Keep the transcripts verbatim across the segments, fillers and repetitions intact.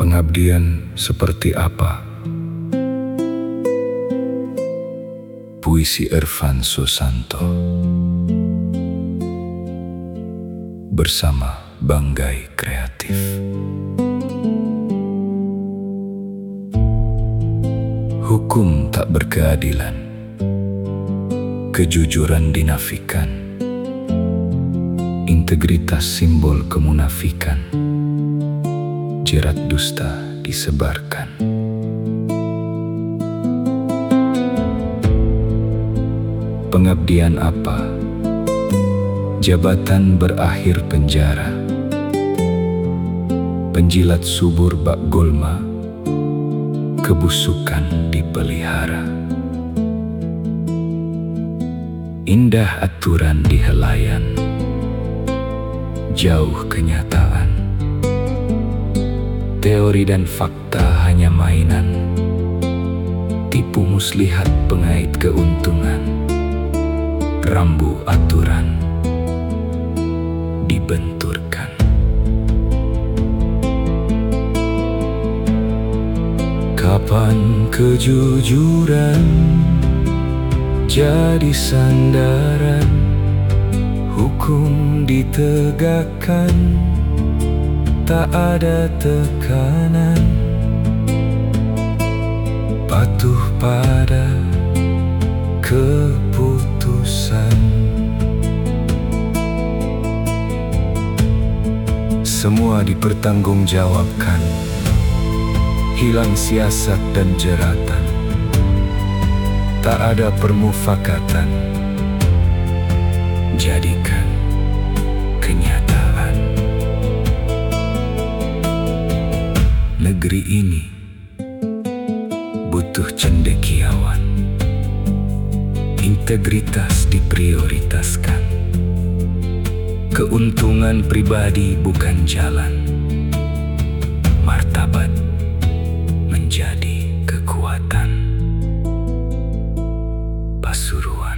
Pengabdian seperti apa? Puisi Irfan Susanto bersama Banggai Kreatif. Hukum tak berkeadilan, kejujuran dinafikan, integritas simbol kemunafikan, jerat dusta disebarkan. Pengabdian apa? Jabatan berakhir penjara, penjilat subur bak gulma, kebusukan dipelihara. Indah aturan di helayan, jauh kenyataan. Teori dan fakta hanya mainan, tipu muslihat pengait keuntungan. Rambu aturan dibenturkan. Kapan kejujuran jadi sandaran, hukum ditegakkan, tak ada tekanan, patuh pada keputusan. Semua dipertanggungjawabkan, hilang siasat dan jeratan, tak ada permufakatan, jadikan kenyataan. Negeri ini butuh cendekiawan, integritas diprioritaskan, keuntungan pribadi bukan jalan, martabat menjadi kekuatan. Pasuruan,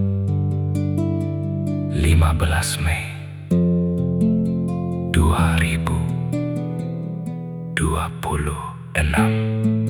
lima belas Mei dua ribu dua puluh enam.